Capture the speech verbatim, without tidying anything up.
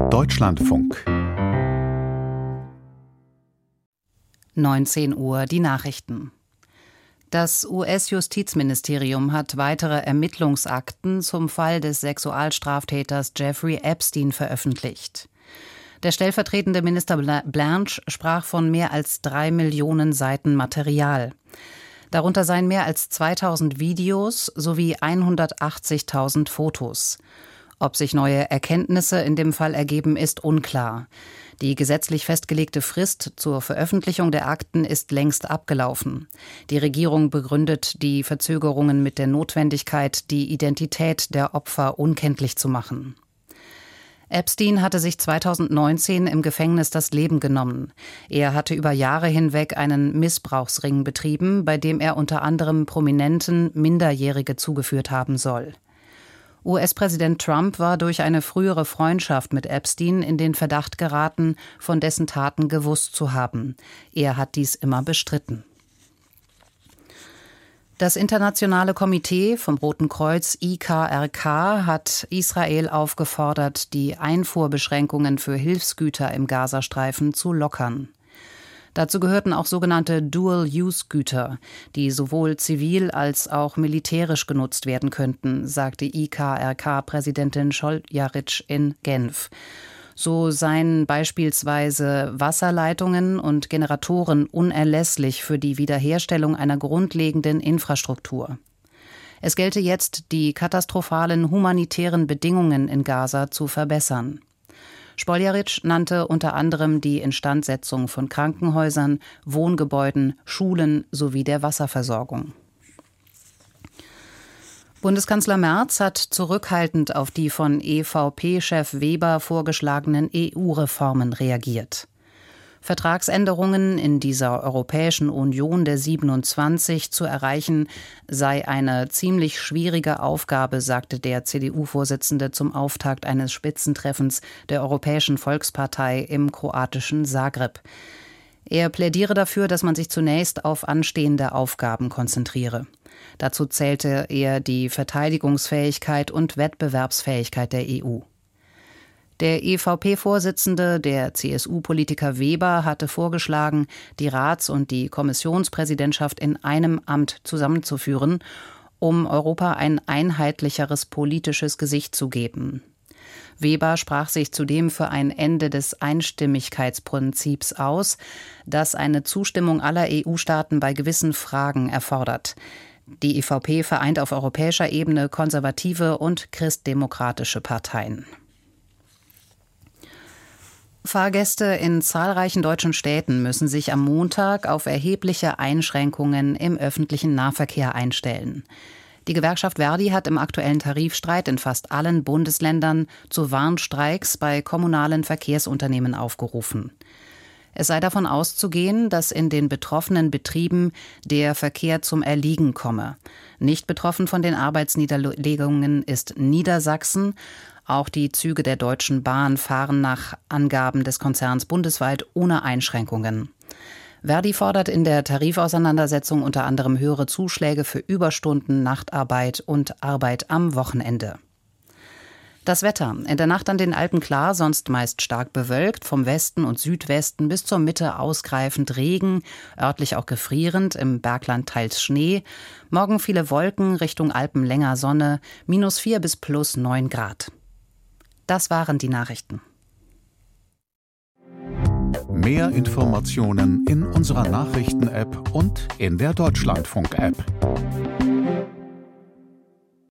Deutschlandfunk. neunzehn Uhr, die Nachrichten. Das U S-Justizministerium hat weitere Ermittlungsakten zum Fall des Sexualstraftäters Jeffrey Epstein veröffentlicht. Der stellvertretende Minister Blanche sprach von mehr als drei Millionen Seiten Material. Darunter seien mehr als zweitausend Videos sowie hundertachtzigtausend Fotos. Ob sich neue Erkenntnisse in dem Fall ergeben, ist unklar. Die gesetzlich festgelegte Frist zur Veröffentlichung der Akten ist längst abgelaufen. Die Regierung begründet die Verzögerungen mit der Notwendigkeit, die Identität der Opfer unkenntlich zu machen. Epstein hatte sich zweitausendneunzehn im Gefängnis das Leben genommen. Er hatte über Jahre hinweg einen Missbrauchsring betrieben, bei dem er unter anderem Prominenten Minderjährige zugeführt haben soll. U S-Präsident Trump war durch eine frühere Freundschaft mit Epstein in den Verdacht geraten, von dessen Taten gewusst zu haben. Er hat dies immer bestritten. Das Internationale Komitee vom Roten Kreuz I K R K hat Israel aufgefordert, die Einfuhrbeschränkungen für Hilfsgüter im Gazastreifen zu lockern. Dazu gehörten auch sogenannte Dual-Use-Güter, die sowohl zivil als auch militärisch genutzt werden könnten, sagte I K R K-Präsidentin Scholjaritsch in Genf. So seien beispielsweise Wasserleitungen und Generatoren unerlässlich für die Wiederherstellung einer grundlegenden Infrastruktur. Es gelte jetzt, die katastrophalen humanitären Bedingungen in Gaza zu verbessern. Scholjaritsch nannte unter anderem die Instandsetzung von Krankenhäusern, Wohngebäuden, Schulen sowie der Wasserversorgung. Bundeskanzler Merz hat zurückhaltend auf die von E V P-Chef Weber vorgeschlagenen E U-Reformen reagiert. Vertragsänderungen in dieser Europäischen Union der siebenundzwanzig zu erreichen, sei eine ziemlich schwierige Aufgabe, sagte der C D U-Vorsitzende zum Auftakt eines Spitzentreffens der Europäischen Volkspartei im kroatischen Zagreb. Er plädiere dafür, dass man sich zunächst auf anstehende Aufgaben konzentriere. Dazu zählte er die Verteidigungsfähigkeit und Wettbewerbsfähigkeit der E U. Der E V P-Vorsitzende, der C S U-Politiker Weber, hatte vorgeschlagen, die Rats- und die Kommissionspräsidentschaft in einem Amt zusammenzuführen, um Europa ein einheitlicheres politisches Gesicht zu geben. Weber sprach sich zudem für ein Ende des Einstimmigkeitsprinzips aus, das eine Zustimmung aller E U-Staaten bei gewissen Fragen erfordert. Die E V P vereint auf europäischer Ebene konservative und christdemokratische Parteien. Fahrgäste in zahlreichen deutschen Städten müssen sich am Montag auf erhebliche Einschränkungen im öffentlichen Nahverkehr einstellen. Die Gewerkschaft Verdi hat im aktuellen Tarifstreit in fast allen Bundesländern zu Warnstreiks bei kommunalen Verkehrsunternehmen aufgerufen. Es sei davon auszugehen, dass in den betroffenen Betrieben der Verkehr zum Erliegen komme. Nicht betroffen von den Arbeitsniederlegungen ist Niedersachsen. Auch die Züge der Deutschen Bahn fahren nach Angaben des Konzerns bundesweit ohne Einschränkungen. Verdi fordert in der Tarifauseinandersetzung unter anderem höhere Zuschläge für Überstunden, Nachtarbeit und Arbeit am Wochenende. Das Wetter. In der Nacht an den Alpen klar, sonst meist stark bewölkt, vom Westen und Südwesten bis zur Mitte ausgreifend Regen, örtlich auch gefrierend, im Bergland teils Schnee. Morgen viele Wolken, Richtung Alpen länger Sonne, minus vier bis plus neun Grad. Das waren die Nachrichten. Mehr Informationen in unserer Nachrichten-App und in der Deutschlandfunk-App.